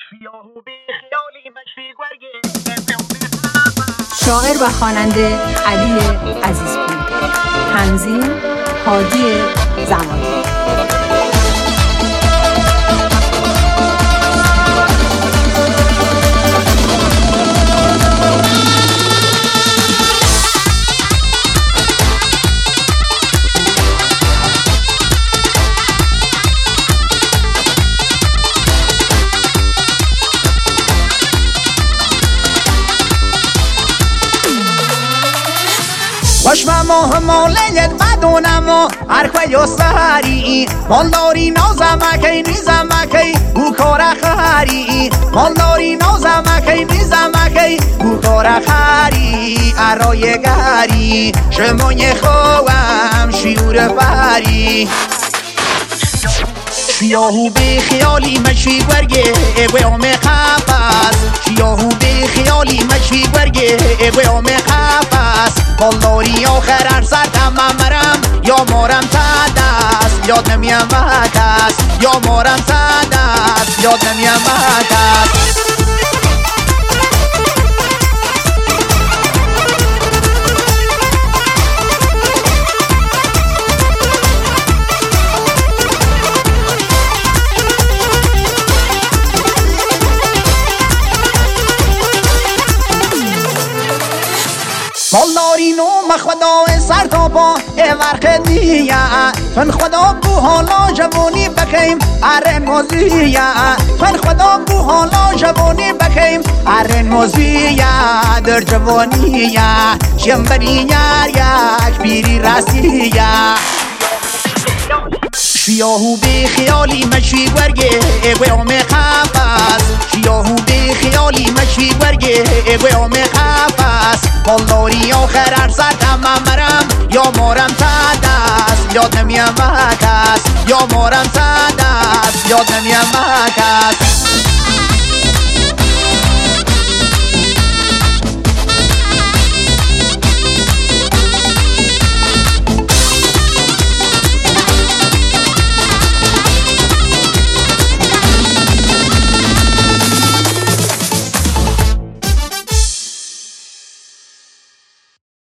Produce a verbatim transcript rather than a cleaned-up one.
شاعر و خواننده علی عزیزپور. تنظیم هادی زمانی. خوش و ماه مالت بدونم و هرکوی و سهری مالداری نازمکی نیزمکی او کار خری مالداری نازمکی نیزمکی او کار خری ارای گری شمای خوام شیور پری شیاهو به خیالی مشی گرگه اگوام خفاس شیاهو به خیالی مشی گرگه اگوام خفاس مالداری آخر هر سردم مرم یا مارم تدست یاد نمیم وکس یا مارم تدست یاد نمیم وکس مالداری نو مخدا سر تا با ورق دیه فن خدا بو حالا جوانی بکیم ارن موزیه فن خدا بو حالا جوانی بکیم ارن موزیه در جوانیه شنبری یار یک بیری راسیه شیاهو به خیالی مشی گرگه اگوام خفاس شیاهو به خیالی مشی گرگه اگوام خفاس مالداری آخر هر سردم مرم یا مارم تدست یاد نمیم وکس یا مارم تدست یاد نمیم وکس